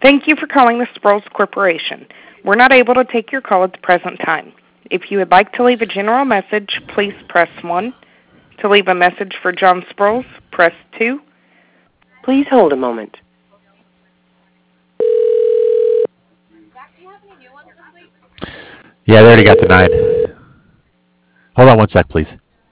Thank you for calling the Sproles Corporation. We're not able to take your call at the present time. If you would like to leave a general message, please press 1. To leave a message for John Sproles, press 2. Please hold a moment. Yeah, they already got denied. Hold on one sec, please.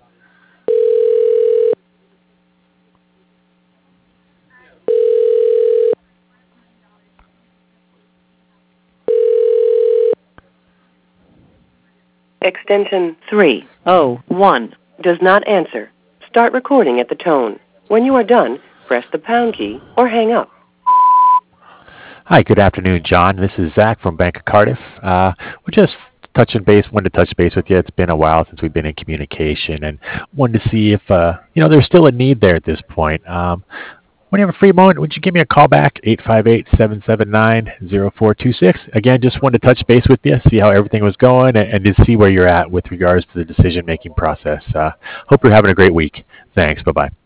Extension 301 does not answer. Start recording at the tone. When you are done, press the pound key or hang up. Hi, good afternoon, John. This is Zach from Bank of Cardiff. We're just wanted to touch base with you. It's been a while since we've been in communication, and wanted to see if there's still a need there at this point. When you have a free moment, would you give me a call back, 858-779-0426? Again, just wanted to touch base with you, see how everything was going, and to see where you're at with regards to the decision-making process. Hope you're having a great week. Thanks. Bye-bye.